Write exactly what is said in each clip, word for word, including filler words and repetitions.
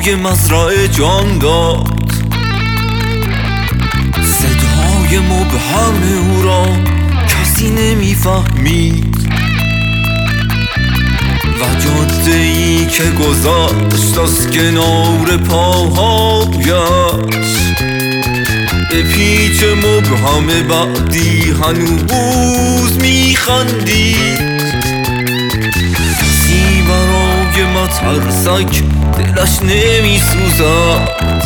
صدای مزرعه جان داد، صدای مبهم او را کسی نمیفهمید و جاده ای که گذشت از کنار پاهایش به پیچ مبهم بعدی هنوز میخندید. کسی برای مترسک دلش نمیسوزد،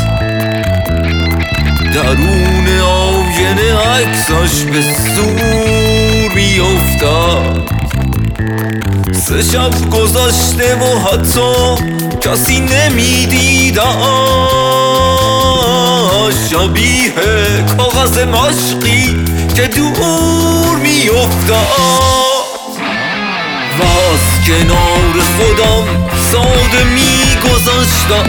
درون آینه عکسش به زور میافتد. سه شب گذشته و حتی کسی نمیدیدش، شبیه کاغذ مشقی که دور میافتد. و از کنار خودم ساده میگذشتم،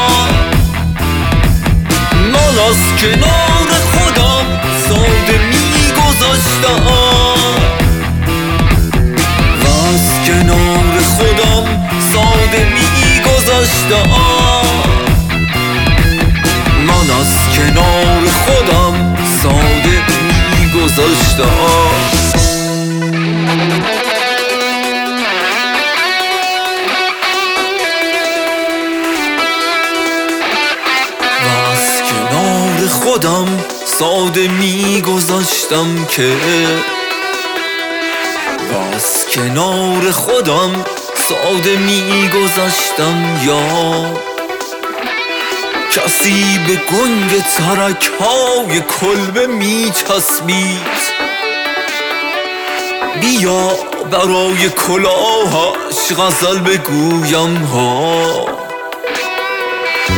من از کنار خودم ساده میگذشتم، و از کنار خودم ساده میگذشتم، من از کنار خودم ساده میگذشتم. خودم ساده میگذاشتم که از کنار خودم ساده میگذاشتم یا کسی به گنگ ترک های کلبه میچسبید. بیا برای کلاهش غزل بگویم ها،